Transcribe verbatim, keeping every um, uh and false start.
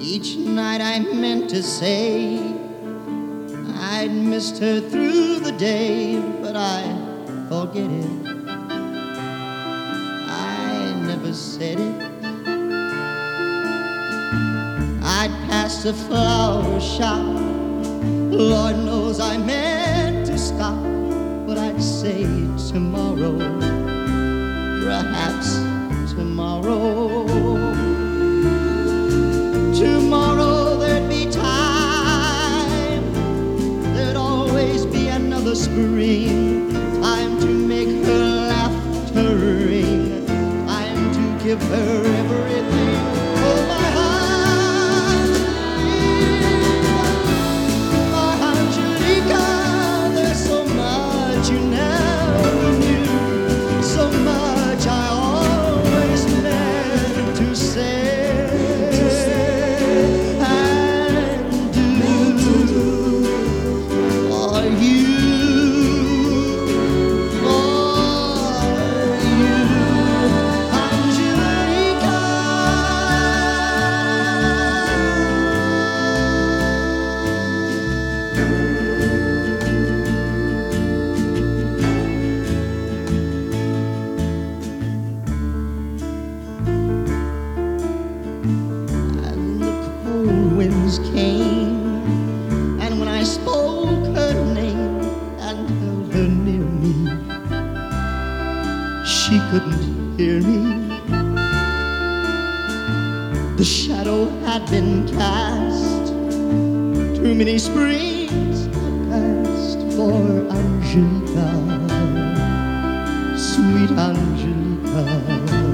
Each night I meant to say I'd missed her through the day, but I forget it. I never said it. I'd pass a flower shop. Lord knows I meant to stop, but I'd say tomorrow, perhaps tomorrow. Tomorrow there'd be time, there'd always be another spring, time to make her laughter ring, time to give her everything. Oh, my Angelica, my Angelica, there's so much you never knew, so much I always meant to say. Winds came, and when I spoke her name and held her near me, she couldn't hear me. The shadow had been cast, too many springs had passed for Angelica, sweet Angelica.